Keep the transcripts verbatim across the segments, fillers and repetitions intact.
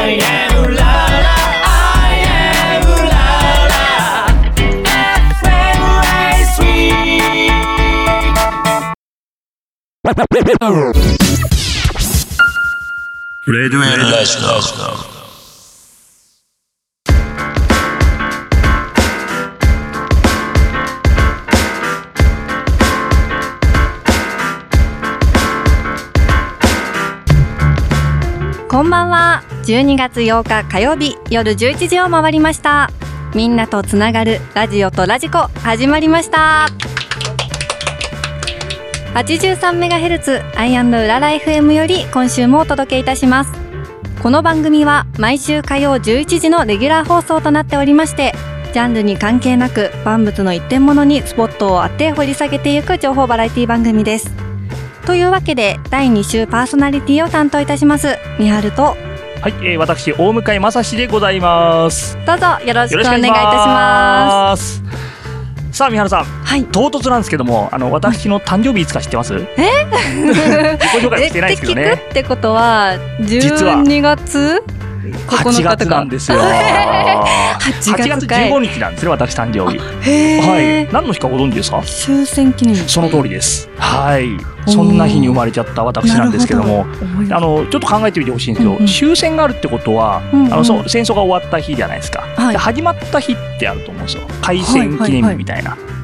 I am la la I am la la エフエムエースリー レディオエルラジオこんばんは。じゅうにがつようか火曜日夜じゅういちじを回りました。みんなとつながるラジオとラジコ始まりました。 はちじゅうさんメガヘルツ アイアンド うらら エフエム より今週もお届けいたします。この番組は毎週火曜じゅういちじのレギュラー放送となっておりまして、ジャンルに関係なく万物の一点物にスポットを当て掘り下げていく情報バラエティ番組です。というわけでだいに週パーソナリティを担当いたしますみはると、 はい、えー、私大向井正史でございます。 どうぞよろしくお願いいたします。 さあみはるさん、 はい、 唐突なんですけども、あの私の誕生日いつか知ってます？ え自己紹介してないですけどね。 えって聞くってことはじゅうにがつここのかとかはちがつなんですよ。はちがつじゅうごにちなんですね、私誕生日。 へー、 はい、何の日かご存知ですか？ 終戦記念日。 その通りです。はい、そんな日に生まれちゃった私なんですけども、どあのちょっと考えてみてほしいんですけど、うんうん、終戦があるってことは、うんうん、あのそ戦争が終わった日じゃないですか、はい、で始まった日ってあると思うんですよ。開戦記念日みたいな、はいはいはい、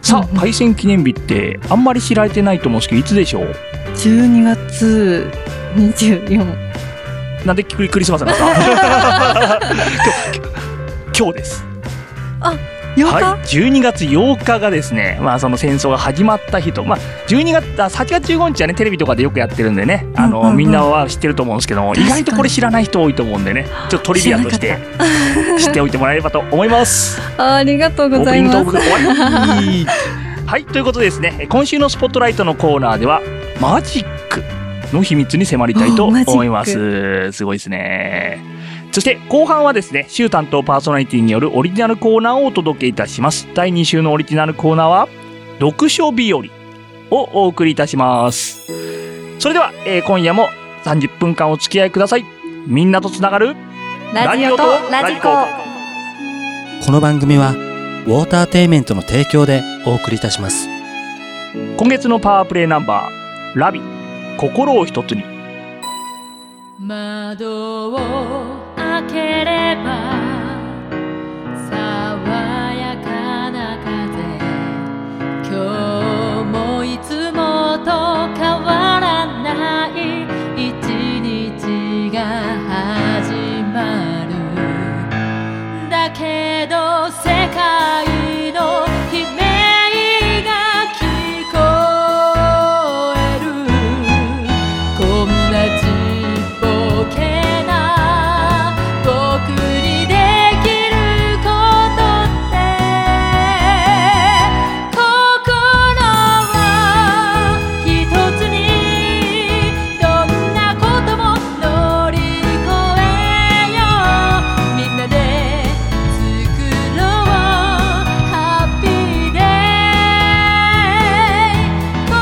さあ、うんうん、開戦記念日ってあんまり知られてないと思うんですけど、いつでしょう？ じゅうにがつにじゅうよっか。 なんでクリスマスなんですか？今日、今日です。 あ、ようか、 はい、じゅうにがつようかがですね、まあ、その戦争が始まった日と、まあ、じゅうにがつあはちがつじゅうごにちはねテレビとかでよくやってるんでね、あの、うんうんうん、みんなは知ってると思うんですけども、意外とこれ知らない人多いと思うんでね、ちょっとトリビアとして知っておいてもらえればと思います。 あ, ありがとうございます。オープニングトーク終わりはい、ということでですね、今週のスポットライトのコーナーではマジックの秘密に迫りたいと思います。すごいですね。そして後半はですね、週担当パーソナリティによるオリジナルコーナーをお届けいたします。だいに週のオリジナルコーナーは読書日和をお送りいたします。それでは、えー、今夜もさんじゅっぷんかんお付き合いください。みんなとつながるラジオとラジコ。 この番組はウォーターテイメントの提供でお送りいたします。 今月のパワープレイナンバー、ラビ心を一つに。 窓を開ければ爽やかな風、今日もいつもと変わらない一日が始まる。だけど世界の悲鳴が聞こえる。こんなちっぽけな僕にできることって心は一つにどんなことも乗り越えよう。みんなで作ろうハッピーデイ。心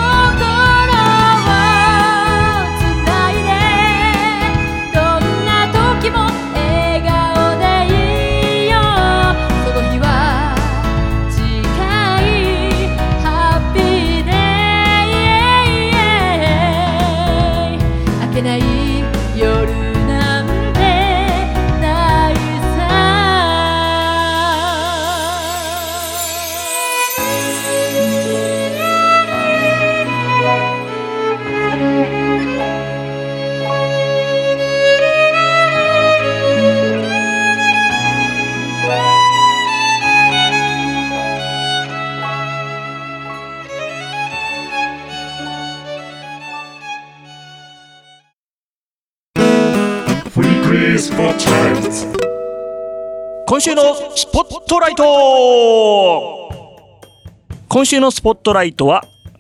をつないでどんな時も笑顔でいいよ。その日は近いハッピーデイ。明けない夜なんてないさ。 今週のスポットライト。今週のスポットライトは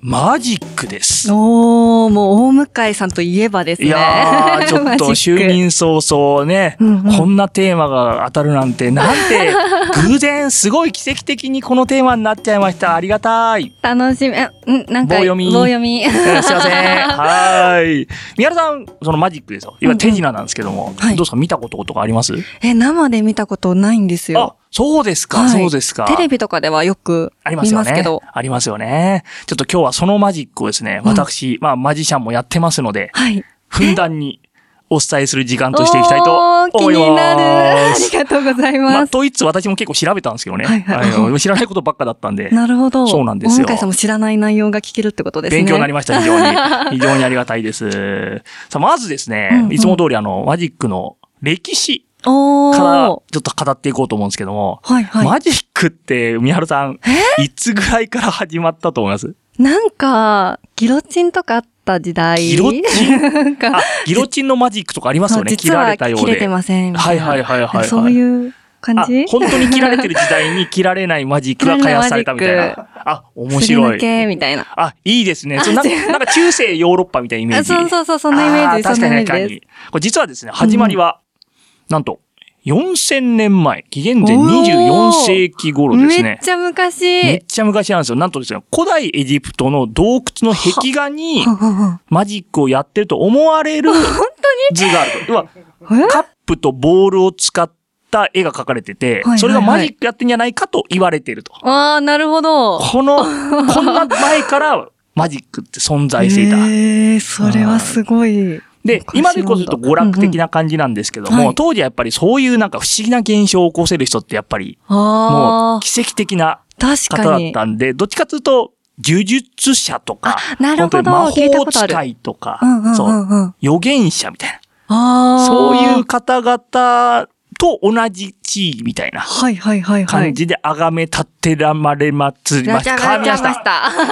マジックです。 おー、もう大向井さんといえばですね。 いやー、ちょっと就任早々ね、うんうん、こんなテーマが当たるなんて、なんて、偶然、すごい奇跡的にこのテーマになっちゃいました。ありがたい。 楽しみ。んなんか、 棒読み。 棒読み。 すいません。はい。宮原さん、そのマジックですよ。今、手品なんですけども、うんうん、どうですか、見たこととかあります？ え、生で見たことないんですよ。 あ、そうですか、はい、そうですか。 テレビとかではよく見ますけど。 ありますよね。ちょっと今日はそのマジックをですね、私、うん、まあマジシャンもやってますので、はい、ふんだんにお伝えする時間としていきたいと思います。気になる。 ありがとうございます。 まあ、と言いつつ私も結構調べたんですけどね。はいはいはい、知らないことばっかだったんで。 なるほど。 そうなんですよ。 大向井さんも知らない内容が聞けるってことですね。 勉強になりました、非常に。非常にありがたいです。さあ、まずですね、うんうん、いつも通りあの、マジックの歴史。からちょっと語っていこうと思うんですけども、はいはい、マジックって宮原さんいつぐらいから始まったと思います？ なんかギロチンとかあった時代。 ギロチンあギロチンのマジックとかありますよね。切られたようで。 切れてません。 はいはいはいはい、はい。 そういう感じ？ 本当に切られてる時代に切られないマジックが開発されたみたいな。あ、面白い。 すり抜けみたいな。 あ、いいですね。そななんか中世ヨーロッパみたいなイメージ。 そうそうそう、そんなイメージ。 確かに確かに。これ実はですね、始まりは、うんなんと、よんせんねんまえ、紀元前にじゅうよんせいき頃ですね。 めっちゃ昔。 めっちゃ昔なんですよ。なんとですね、古代エジプトの洞窟の壁画に、マジックをやってると思われる図があると。要は、カップとボールを使った絵が描かれてて、それがマジックやってんじゃないかと言われていると。 ああ、なるほど。 この、こんな前からマジックって存在していた。 へえ、それはすごい。 で、今でこそ言うと娯楽的な感じなんですけども、うんうん、当時はやっぱりそういうなんか不思議な現象を起こせる人ってやっぱり、もう奇跡的な方だったんで、どっちかというと、呪術者とか、 なるほど、 魔法使いとか、そう、預言者みたいな、そういう方々と同じ地位みたいな感じで崇め立てられまつりました。 変わりました。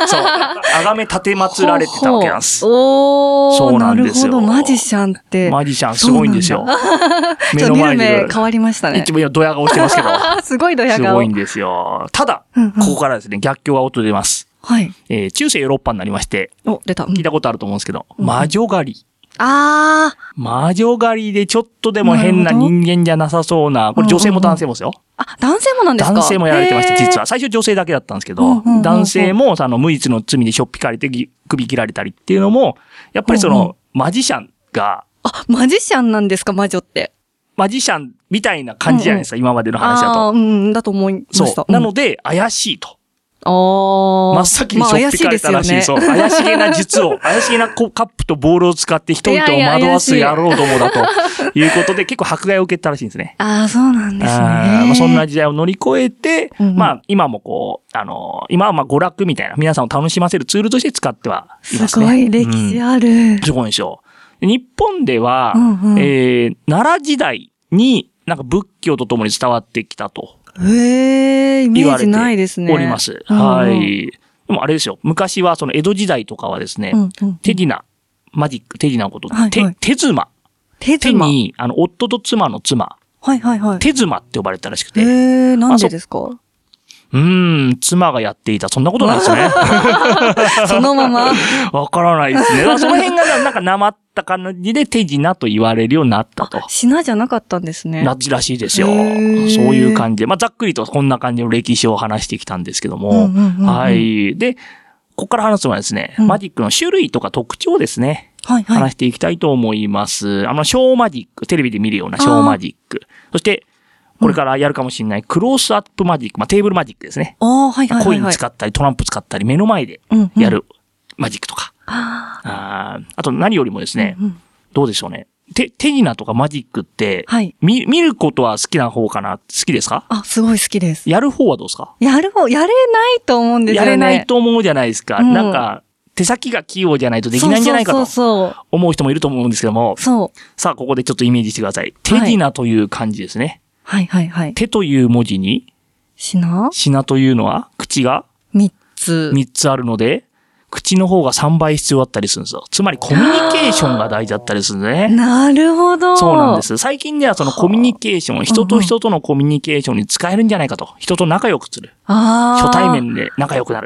そう。崇め立てまつられてたわけなんです。 おー、そうなんですよ。なるほど、マジシャンって。 マジシャンすごいんですよ。 目の前に。見る目変わりましたね。 一番ドヤ顔してますけど。 すごいドヤ顔。 すごいんですよ。ただ、ここからですね、逆境が訪れます。はい。えー、中世ヨーロッパになりまして、 お、出た。 聞いたことあると思うんですけど、魔女狩り。 ああ。 魔女狩りでちょっとでも変な人間じゃなさそうな、これ女性も男性もですよ。 あ、男性もなんですか？ 男性もやられてました、実は。最初女性だけだったんですけど、男性もその無実の罪でしょっぴかれて首切られたりっていうのも、やっぱりそのマジシャンが。 あ、マジシャンなんですか、魔女って。 マジシャンみたいな感じじゃないですか、今までの話だと。 ああ、うん、だと思いました。 そう。なので、怪しいと。 ああ。 真っ先にしょっぴかれたらしい。まあ、怪しいですよね、そう。怪しげな術を、怪しげなカップとボールを使って人々を惑わす野郎どもだということで、結構迫害を受けたらしいんですね。 ああ、そうなんですね。 まあ、そんな時代を乗り越えて、うん、まあ、今もこう、あの、今はまあ娯楽みたいな、皆さんを楽しませるツールとして使ってはいますね。 すごい歴史ある。うん、 すごいんですよ。日本では、うんうん、えー、奈良時代になんか仏教とともに伝わってきたと。 へえ、イメージないですね。 おります。はい。でもあれですよ。昔はその江戸時代とかはですね、うんうんうん、手品、マジック、手品のこと、はいはい、手、手妻。 手妻。 手に、あの、夫と妻の妻。 はいはいはい。 手妻って呼ばれたらしくて。 へえ、なんでですか？ うーん、妻がやっていた。そんなことないですね。 そのままわからないですね。その辺がなんかなまった感じで手品と言われるようになったと。 品じゃなかったんですね。 ならしいですよ。そういう感じで。まあ、ざっくりとこんな感じの歴史を話してきたんですけども。うんうんうんうん、はい。で、ここから話すのはですね、うん、マジックの種類とか特徴ですね。はいはい、話していきたいと思います。あの、ショーマジック、テレビで見るようなショーマジック。そして、これからやるかもしれないクロースアップマジック、まあ、テーブルマジックですね。 ああ、はいはいはい、はい。 コイン使ったり、トランプ使ったり、目の前でやるマジックとか。うんうん、あ, あと何よりもですね、うんうん、どうでしょうね。手、手品とかマジックって、はい、見、見ることは好きな方かな？好きですか？ あ、すごい好きです。 やる方はどうですか？ やる方、やれないと思うんですよね。 やれないと思うじゃないですか。うん、なんか、手先が器用じゃないとできないんじゃないかと思う人もいると思うんですけども。 そう。 さあ、ここでちょっとイメージしてください。手品という漢字ですね。 はいはいはい。 手という文字に、 品？ 品というのは、口が三つ。 三つあるので、口の方が三倍必要だったりするんですよ。つまりコミュニケーションが大事だったりするんですね。 なるほど。 そうなんです。最近ではそのコミュニケーション、人と人とのコミュニケーションに使えるんじゃないかと。人と仲良くする。ああ。初対面で仲良くなる。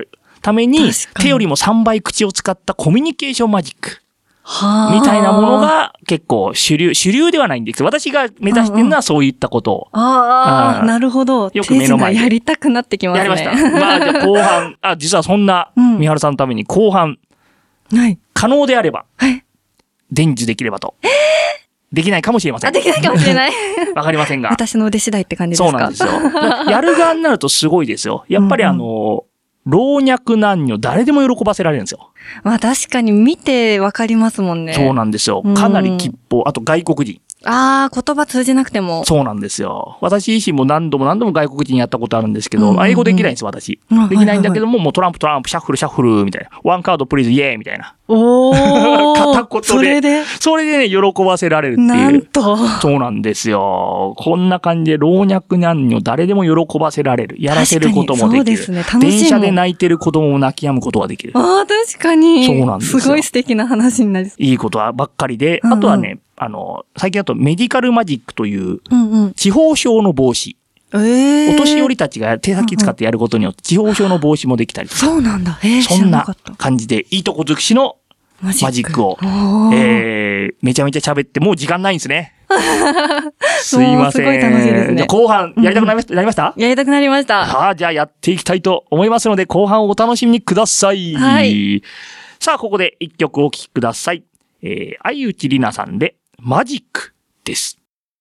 ために、 確かに手よりもさんばい口を使ったコミュニケーションマジック。 はあ。 みたいなものが結構主流、主流ではないんですけど、私が目指してるのはそういったことを。 ああ、 うんなるほど。 よく目の前で手品やりたくなってきますね。 やりました。まあ、じゃあ後半、あ、実はそんな、 うん三原さんのために後半、 はい。 可能であれば、 はい。 伝授できればと。できないかもしれません。 あ、できないかもしれない。 わかりませんが。 私の腕次第って感じですか？ そうなんですよ。やる側になるとすごいですよ。やっぱりあの、老若男女誰でも喜ばせられるんですよ。 まあ確かに見てわかりますもんね。 そうなんですよ。かなり吉報。あと外国人。 ああ、言葉通じなくても。 そうなんですよ。私自身も何度も何度も外国人やったことあるんですけど、 うんうんうん英語できないんです、私。 うんできないんだけども、もうトランプトランプ、シャッフルシャッフル、みたいな。ワンカードプリーズイエーイみたいな。 おー。 片言でそれでそれでね、喜ばせられるってなんいう。 と。 そうなんですよ。こんな感じで老若男女誰でも喜ばせられる。やらせることもできる。 確かにそうですね楽しいもん電車で泣いてる子供も泣き止むことができる。 ああ、確かに。 そうなんですよすごい素敵な話になりそう。 いいことばっかりで、 うんうんあとはね、あの、最近だとメディカルマジックという、 うんうん。 地方症の防止。 ええー。 お年寄りたちが手先使ってやることによって地方症の防止もできたりとか、 そうなんだ。ええー、 そんな知らなかった。 感じで、いいとこ尽くしのマジックマジックを、 おーえー、めちゃめちゃ喋って、もう時間ないんですね。すいません。 もうすごい楽しいですねじゃあ後半、やりたくなりました、なりましたやりたくなりました。 さあ、じゃあやっていきたいと思いますので、後半をお楽しみにください。 はいさあ、ここで一曲お聴きください。えー、相内里奈さんで、マジックです。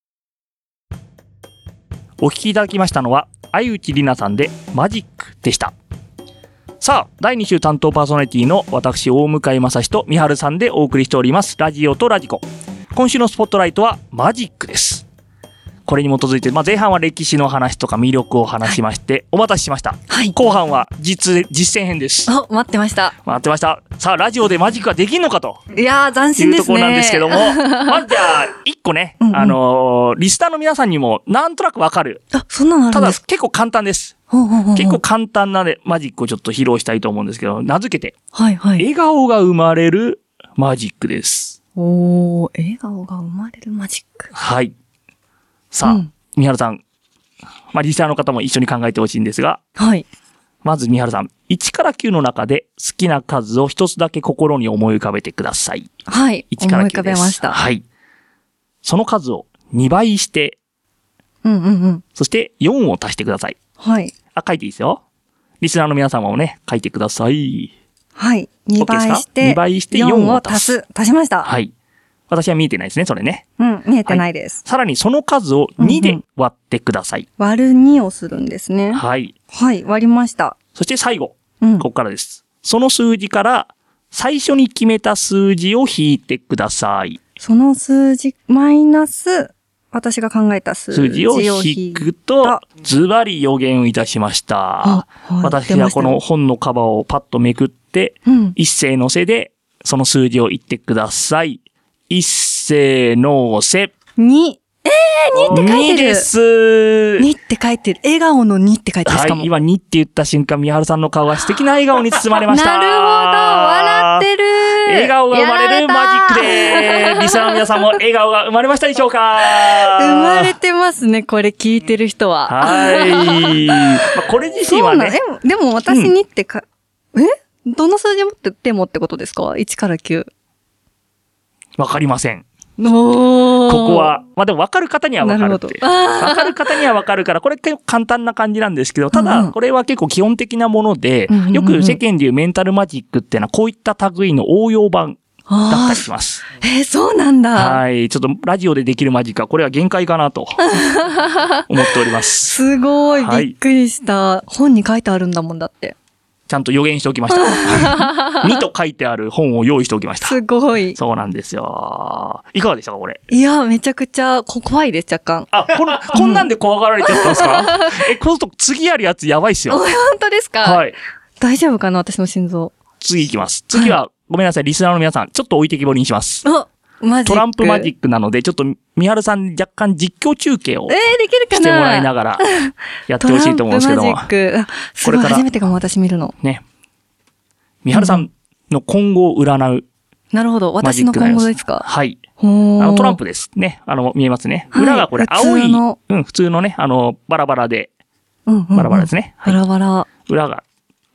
お聴きいただきましたのは、相内里奈さんで、マジックでした。さあ、だいに週担当パーソナリティの私、大向正史と三春さんでお送りしております、ラジオとラジコ。今週のスポットライトは、マジックです。これに基づいて、まあ、前半は歴史の話とか魅力を話しまして、お待たせしました。 はい。 後半は実、実践編です。 あ、待ってました。 待ってました。さあ、ラジオでマジックができんのかといやー、斬い新ですね。 うところなんですけども、まずじゃあ、一個ね、 うんうんあのーリスターの皆さんにもなんとなくわかる。 あ、そんなのあるただ、 んですか？ 結構簡単です。 ほうほうほうほう結構簡単な、ね、マジックをちょっと披露したいと思うんですけど、名付けて、 はいはい。 笑顔が生まれるマジックです。 おー、笑顔が生まれるマジック。 はい。さあ、 うん三原さん。まあ、リスナーの方も一緒に考えてほしいんですが、 はい。 まず三原さん、いちからきゅうの中で好きな数を一つだけ心に思い浮かべてください。 はい。 いちから思い浮かきゅうです。 べました。 はい。その数をにばいして、 うんうんうん。 そしてよんを足してください。 はい。 あ、書いていいですよ。リスナーの皆様もね、書いてください。 はい。にばい OK して、 にばいしてよんよんをを足す足す。足しました。 はい。私は見えてないですね、それね。 うん、見えてないです。 さらにその数をにで割ってください。 割るにをするんですね。 はい。 はい、割りました。 そして最後、 うん。 ここからです。その数字から最初に決めた数字を引いてください。 その数字、マイナス、私が考えた数数字字をを引くと、ズバリ予言をいたしました。 あはい私出ましたよはこの本のカバーをパッとめくって、 うん。 一斉のせで、その数字を言ってください。一斉のせ。 に。えー、にって書いてる。 にです。 にって書いてる。笑顔のにって書いてる。しかも。 はい、今にって言った瞬間、三春さんの顔が素敵な笑顔に包まれました。 なるほど。笑ってる。 笑顔が生まれるマジックでで、リスナーの皆さんも笑顔が生まれましたでしょうか？ 生まれてますね、これ聞いてる人は。 はい。まあ、これ自身はね、 そうなんでも、でも私にってか、えどの数字持っててもってことですか ?いち からきゅう。 わかりません。 おー。 ここは、まあでも分かる方には分かるって。 なるほど分かる方には分かるから、これ結構簡単な感じなんですけど、ただ、 うんうんこれは結構基本的なものでうんうんう、んよく世間でいうメンタルマジックっていうのは、こういった類の応用版だったりします。 あーえー、そうなんだ。 はい。ちょっとラジオでできるマジックは、これは限界かなと思っております。 すごい、 はいびっくりした。本に書いてあるんだもんだって。 ちゃんと予言しておきました。にと書いてある本を用意しておきました。 すごい。 そうなんですよ。いかがでしたか、これ。 いや、めちゃくちゃこ怖いです、若干。 あ、この、こんなんで怖がられちゃったんですか？え、このと次やるやつやばいっすよ。 本当ですか？ はい。 大丈夫かな私の心臓。 次行きます。次は、ごめんなさい、リスナーの皆さん、ちょっと置いてきぼりにします。 あ、マジック。 トランプマジックなので、ちょっと、三春さん若干実況中継をえー、できるかなしてもらいながら、やってほしいと思うんですけどもトランプマ。ジック。あすごい、 これから初めてかも私見るの。 ね。三春さんの今後を占うなるほど。 マジ私のックになります。 今後ですか？ はい。 ほーあの、トランプですね。あの、見えますね。 はい裏がこれ、青い、 普通のうん、普通のね、あの、バラバラで、 うんうんうんバラバラですね。はいバラバラ。 裏が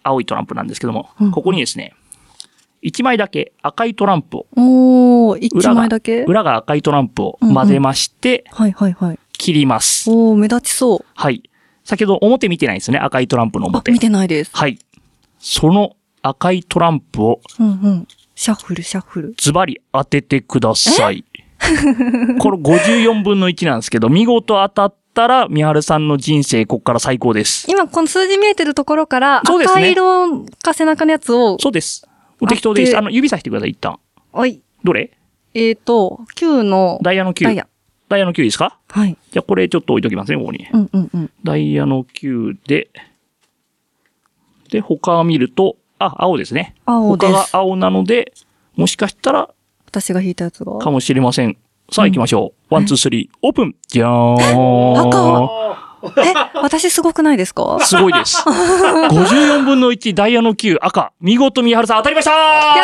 青いトランプなんですけども、 うんここにですね、いちまいだけ赤いトランプを、 おー、一裏が枚だけ裏が赤いトランプを混ぜまして、 はいはいはい。 切ります。 おー、目立ちそう。 はい。先ほど表見てないですね、赤いトランプのあ、 表。 見てないです。 はい。その赤いトランプをうんうん。シャッフル、シャッフル。 ズバリ当ててください。これごじゅうよんぶんのいちなんですけど、見事当たったら、みはるさんの人生、ここから最高です。 今、この数字見えてるところから、 そうですね赤色か背中のやつを、 そうです。適当でいいです。あの、指さしてください、一旦。 おい、 どれえーと、きゅうの、 ダイヤのきゅう。 ダイヤ。 ダイヤのきゅうですか？ はい。 じゃあこれちょっと置いときますね、ここに。 うんうんうん。 ダイヤのきゅうで、で、他を見ると、あ、青ですね。 青です他が青なので、もしかしたら、 私が引いたやつが。 かもしれません。さあ行きましょう。ワン、ツー、スリー、オープンじゃーん。 赤え、私すごくないですか？ すごいです。ごじゅうよんぶんのいち、ダイヤのきゅう、赤。見事、みはるさん当たりましたー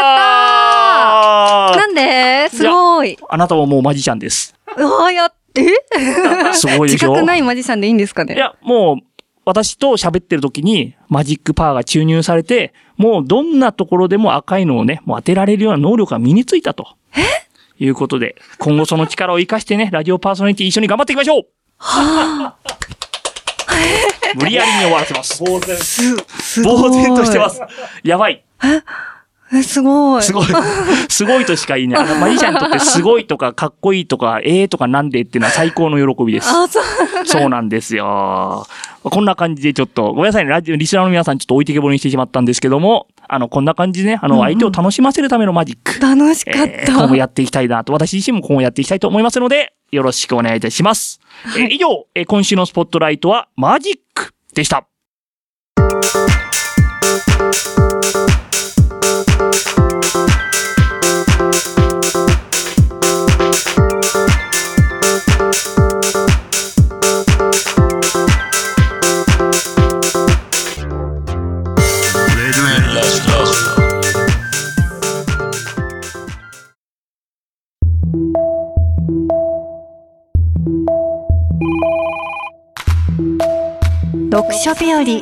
やったーなんですごい。 あなたはもうマジシャンです。 うわーやっ、えすごいでしょ自覚ないマジシャンでいいんですかね？ いや、もう、私と喋ってる時にマジックパワーが注入されて、もうどんなところでも赤いのをね、もう当てられるような能力が身についたと。えいうことで、今後その力を活かしてね、ラジオパーソナリティ一緒に頑張っていきましょうはぁ無理やりに終わらせます。呆然。 すごい。 呆然としてます。やばい。 え、すごい。 すごい。すごいとしか言いない。あの、マジシャンにとってすごいとか、かっこいいとか、ええとかなんでっていうのは最高の喜びです。 あ、そう。 そうなんですよ。こんな感じでちょっと、ごめんなさいね、ラジオ、リスナーの皆さんちょっと置いてけぼりにしてしまったんですけども、あの、こんな感じでね、あの、相手を楽しませるためのマジック。 楽しかった。 えー今後やっていきたいなと、私自身も今後やっていきたいと思いますので、よろしくお願いいたします。えー以上、えー今週のスポットライトはマジックでした。 読書日和。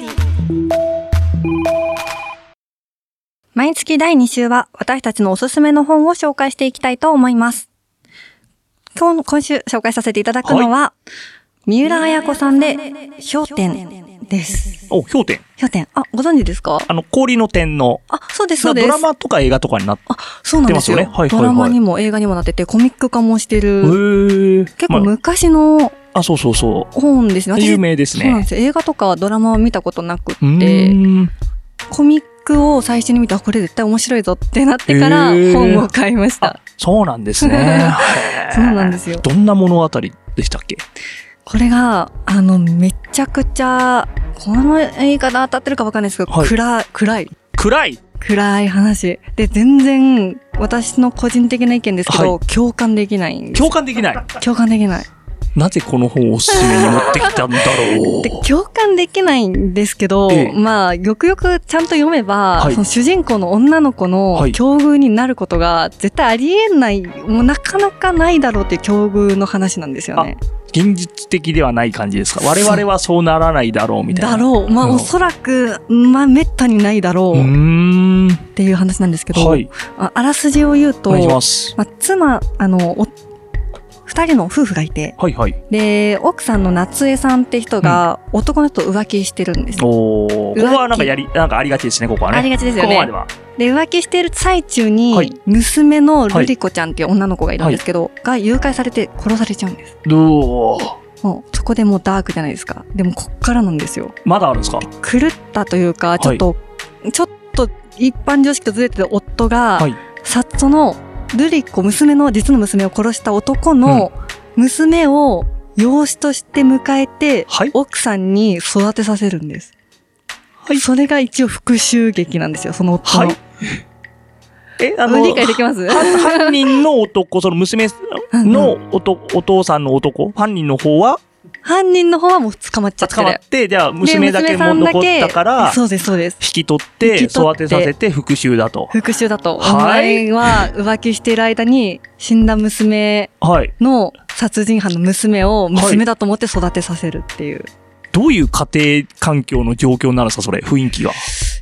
毎月だいに週は私たちのおすすめの本を紹介していきたいと思います。今日、今週紹介させていただくのは、三浦綾子さんで、氷点です。 お、氷点。 氷点。あ、ご存知ですか？ あの、氷の点の、 あ、そうです、そうです。 ドラマとか映画とかになってあ、そうなんですよ。 出ますよねはいはいはいドラマにも映画にもなってて、コミック化もしてる。 へー結構ま昔のあ、あ、そうそうそう。 本ですね。私有名ですねそうなんですよ。映画とかドラマは見たことなくっうーて、 んコミックを最初に見て、あ、これ絶対面白いぞってなってからへー本を買いました。 そうなんですね。 そうなんですよ。 どんな物語でしたっけ？ これが、あの、めちゃくちゃ、この言い方当たってるかわかんないですけど、 はい暗い、暗い、 暗い暗い話。で、全然、私の個人的な意見ですけど、 は共感できないんです。 共感できない。 共感できない。 なぜこの本をおすすめに持ってきたんだろう。 で、共感できないんですけど、 ええまあ、よくよくちゃんと読めば、 はいその主人公の女の子のはい境遇になることが絶対ありえない、もうなかなかないだろうっていう境遇の話なんですよね。 現実的ではない感じですか？我々はそうならないだろうみたいな。 だろう。まあ、 うんおそらく、まあ、めったにないだろうーうっん。 ていう話なんですけど、 はい。 ああらすじを言うと、 お願いします。 まあ、妻、あの、お二人の夫婦がいて、 はいはい。 で、奥さんの夏江さんって人が男の人と浮気してるんですよ。 おー。ここはなんかやり、なんかありがちですね、ここはね。 ありがちですよねここまでは。 で、浮気してる最中はいに、娘のルリコちゃんっていう女の子がいるんですけど、が誘拐されて殺されちゃうんです。 どうもう、そこでもうダークじゃないですか。でも、こっからなんですよ。 まだあるんですか？ 狂ったというか、ちょっと、ちょっと一般常識とずれてる夫が、 はい。 さその、ルリコ、娘の、実の娘を殺した男の、娘を養子として迎えて、 はい奥さんに育てさせるんです。 はいそれが一応復讐劇なんですよ、その夫の。 はいえ、あの、 理解できますは犯人の男、その娘のおとお父さんの男、犯人の方は犯人の方はもう捕まっちゃってる。 捕まって、じゃあで娘だけも娘さんだ残ったから、 そうです、そうです。 引き取って引き取って育てさせて復讐だと。 復讐だと。 はいお前は浮気している間に死んだ娘はい。 の殺人犯の娘を娘だと思って育てさせるっていう。 どういう家庭環境の状況になるんですか、それ、雰囲気が。 い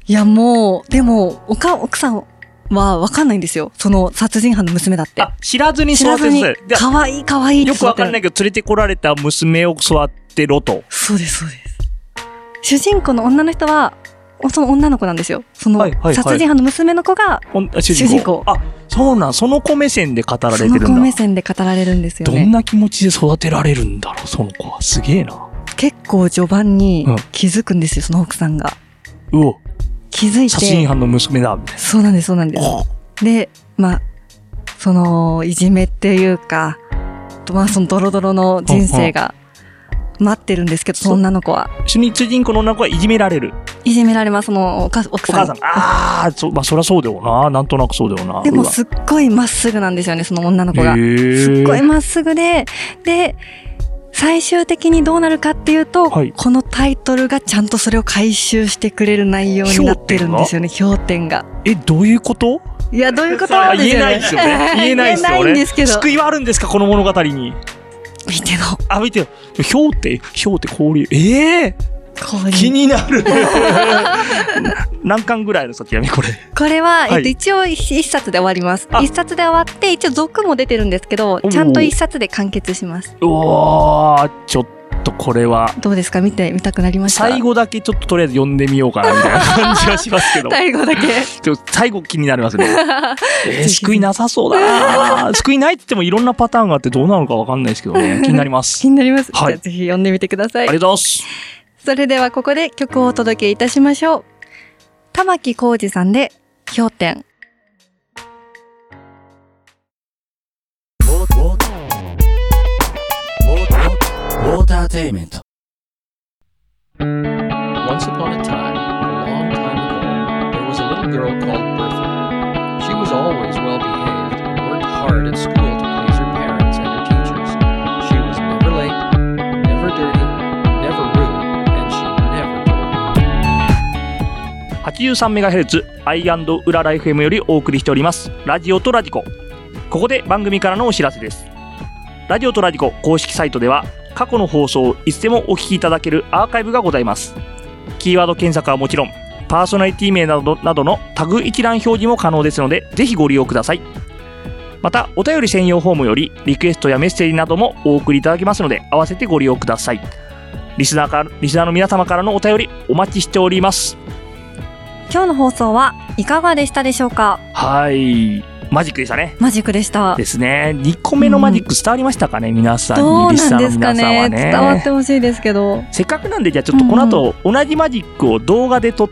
いやもう、でも、おか、奥さんはわかんないんですよ。その殺人犯の娘だって。 あ、知らずに知らずに育てて、でかわいいかわいいってよくわかんないけど連れてこられた娘を育てろと。 そうです、そうです。主人公の女の人は、その女の子なんですよ。そのはいはいはい殺人犯の娘の子がほん主主人公。 あ、そうなん、その子目線で語られてるんだ。 その子目線で語られるんですよね。 どんな気持ちで育てられるんだろう、その子は。すげえな。 結構序盤に気づくんですよ、その奥さんが。 うお、 気づいて。 殺人犯の娘だ、みたいな。 そうなんです、そうなんです。で、まあ、その、いじめっていうか、まあ、そのドロドロの人生が待ってるんですけど、その女の子は。 主人公の女の子はいじめられる。 いじめられます、その奥さん。 お母さん。ああ、そ、まあ、そりゃそうだよな。なんとなくそうだよな。 でも、すっごいまっすぐなんですよね、その女の子が。すっごいまっすぐで、で、最終的にどうなるかっていうと、はい、このタイトルがちゃんとそれを回収してくれる内容になってるんですよね、評点が。 え、どういうこと？ いや、どういうことなんですよね。 言えないですよね。言えないですよね。 言えないんですけど。 救いはあるんですか、この物語に。 見ての。 あ、見てよ。氷って、氷って氷。ええー、気になる。何巻ぐらいのさ、ちなみにこれ。 これは、えっと、一応一冊で終わります。一冊で終わって、一応続も出てるんですけど、ちゃんと一冊で完結します。 おー、ちょっとこれは。 どうですか？見てみたくなりました？ 最後だけちょっととりあえず読んでみようかなみたいな感じはしますけど。 最後だけ。 ちょ最後気になりますね。えー、救いなさそうだな。救いないって言ってもいろんなパターンがあってどうなのかわかんないですけどね。気になります。 気になります。 はい。 じゃあぜひ読んでみてください。 ありがとうございます。 それではここで曲をお届けいたしましょう。玉置浩二さんで氷点。 ウォーターテイメント。 Once upon a time, a long time ago, there was a little girl called Bertha. She was always well behaved and worked hard at school to please her parents and her teachers. She was never late, never dirty, never rude, and she never told. はちじゅうさんメガヘルツ アイアンド ウララ エフエム よりお送りしておりますラジオとラジコ。ここで番組からのお知らせです。ラジオとラジコ公式サイトでは過去の放送をいつでもお聞きいただけるアーカイブがございます。キーワード検索はもちろんパーソナリティ名などなどのタグ一覧表示も可能ですのでぜひご利用ください。またお便り専用フォームよりリクエストやメッセージなどもお送りいただけますので合わせてご利用ください。リスナーからリスナーの皆様からのお便りお待ちしております。 今日の放送はいかがでしたでしょうか？ はい、マジックでしたね。 マジックでしたですね。にこめのマジック伝わりましたかね、うん、皆さんに。 どうなんですかね。伝わってほしいですけど。 せっかくなんでじゃあちょっとこの後、うん、同じマジックを動画で撮って、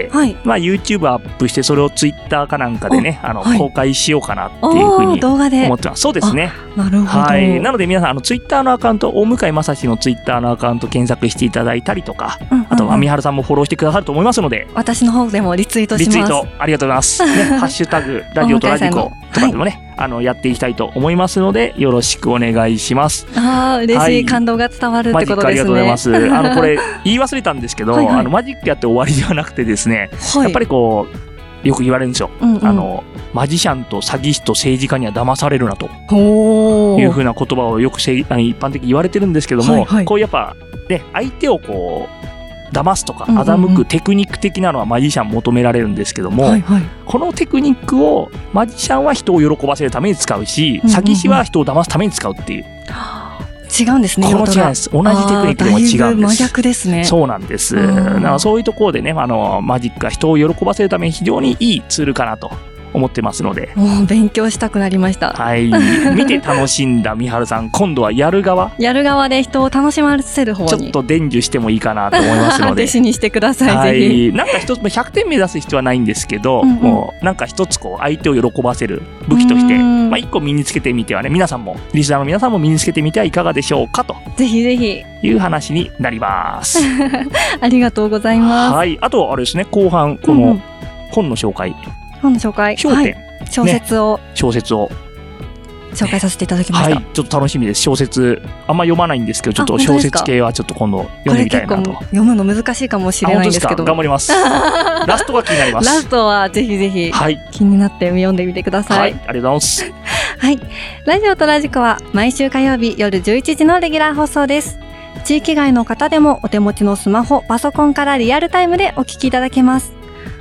はい、まあ YouTube アップしてそれを Twitter かなんかでねあの、はい、公開しようかなっていうふうに動画で思ってます。そうですね。 なるほど。 はい。なので皆さんあの Twitter のアカウント大向井正史の Twitter のアカウント検索していただいたりとか、うんうんうん、あとは三原さんもフォローしてくださると思いますので、 私の方でもリツイートします。 リツイートありがとうございます。ね、ハッシュタグラジオとラジコとかでもね。はい、あのやっていきたいと思いますのでよろしくお願いします。 ああ嬉しい、はい、感動が伝わるってことですね。マジックありがとうございます。あのこれ言い忘れたんですけどはい、はい、あのマジックやって終わりではなくてですね、はい、やっぱりこうよく言われるんですよ、うんうん、あのマジシャンと詐欺師と政治家には騙されるなというふうな言葉をよく一般的に言われてるんですけども、はいはい、こうやっぱね相手をこう騙すとか欺くテクニック的なのはマジシャン求められるんですけども、はいはい、このテクニックをマジシャンは人を喜ばせるために使うし、詐欺師は人を騙すために使うっていう、 違うんですね。 この違いです。同じテクニックでも違うんです。だいぶ真逆ですね。 そうなんです。だからそういうところでねあのマジックが人を喜ばせるために非常にいいツールかなと思ってますので、 もう勉強したくなりました。 はい、見て楽しんだ三春さん、今度はやる側やる側で人を楽しませる方にちょっと伝授してもいいかなと思いますので弟子にしてください、 はい、 ぜひ。 なんか一つひゃくてん目指す必要はないんですけど、うんうん、もうなんか一つこう相手を喜ばせる武器としてまあ一個身につけてみてはね、皆さんもリスナーの皆さんも身につけてみてはいかがでしょうかとぜひぜひいう話になりますありがとうございます。 はい、あとあれですね、後半この本の紹介、うんうん、 本の紹介焦点、はい、 小説を、 ね、小説を紹介させていただきました。 はい、ちょっと楽しみです。小説あんま読まないんですけど、ちょっと小説系はちょっと今度読んでみたいなと。 これ結構読むの難しいかもしれないんですけど、 頑張りますラストが気になります。 ラストはぜひぜひ、はい、気になって読んでみてください。 はい、ありがとうございますはい、ラジオとラジコは毎週火曜日夜じゅういちじのレギュラー放送です。地域外の方でもお手持ちのスマホ、パソコンからリアルタイムでお聞きいただけます。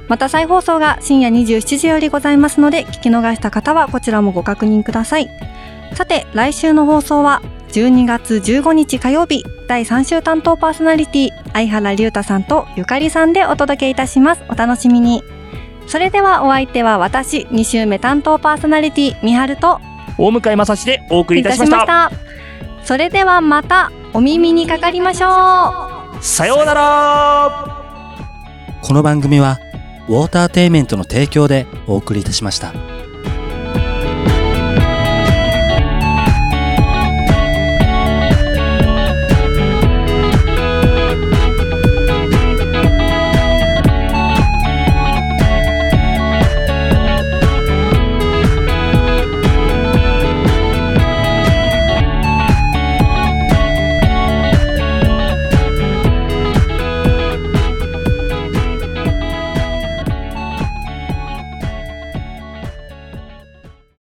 また再放送が深夜にじゅうしちじよりございますので、聞き逃した方はこちらもご確認ください。さて、来週の放送はじゅうにがつじゅうごにち火曜日、だいさん週担当パーソナリティ相原龍太さんとゆかりさんでお届けいたします。お楽しみに。それではお相手は私、に週目担当パーソナリティみはると大向井正史でお送りいたしました。 いたしました。それではまたお耳にかかりましょう。 さようなら。 この番組はウォーターテイメントの提供でお送りいたしました。